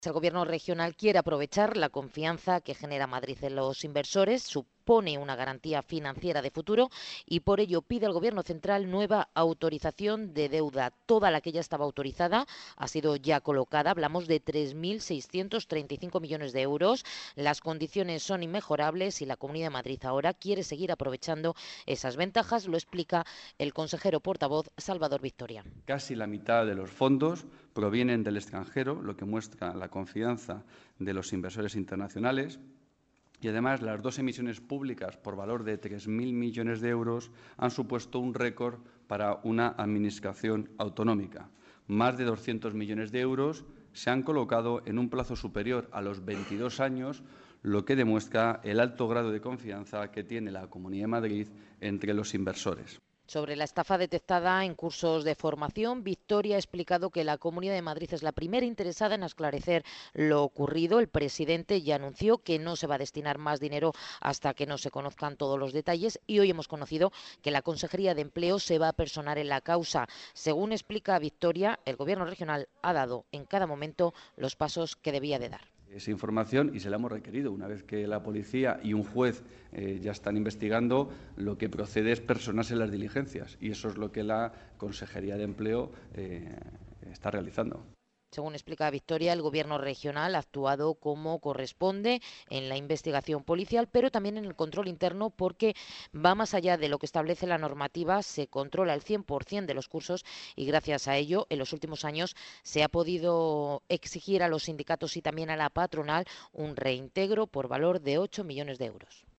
El Gobierno regional quiere aprovechar la confianza que genera Madrid en los inversores, supone una garantía financiera de futuro y por ello pide al Gobierno central nueva autorización de deuda. Toda la que ya estaba autorizada ha sido ya colocada, hablamos de 3.635 millones de euros. Las condiciones son inmejorables y la Comunidad de Madrid ahora quiere seguir aprovechando esas ventajas, lo explica el consejero portavoz Salvador Victoria. Casi la mitad de los fondos provienen del extranjero, lo que muestra la confianza de los inversores internacionales. Y además, las dos emisiones públicas por valor de 3.000 millones de euros han supuesto un récord para una administración autonómica. Más de 200 millones de euros se han colocado en un plazo superior a los 22 años, lo que demuestra el alto grado de confianza que tiene la Comunidad de Madrid entre los inversores. Sobre la estafa detectada en cursos de formación, Victoria ha explicado que la Comunidad de Madrid es la primera interesada en esclarecer lo ocurrido. El presidente ya anunció que no se va a destinar más dinero hasta que no se conozcan todos los detalles y hoy hemos conocido que la Consejería de Empleo se va a personar en la causa. Según explica Victoria, el Gobierno regional ha dado en cada momento los pasos que debía de dar esa información y se la hemos requerido. Una vez que la policía y un juez ya están investigando, lo que procede es personarse en las diligencias y eso es lo que la Consejería de Empleo está realizando. Según explica Victoria, el Gobierno regional ha actuado como corresponde en la investigación policial, pero también en el control interno porque va más allá de lo que establece la normativa, se controla el 100% de los cursos y gracias a ello en los últimos años se ha podido exigir a los sindicatos y también a la patronal un reintegro por valor de 8 millones de euros.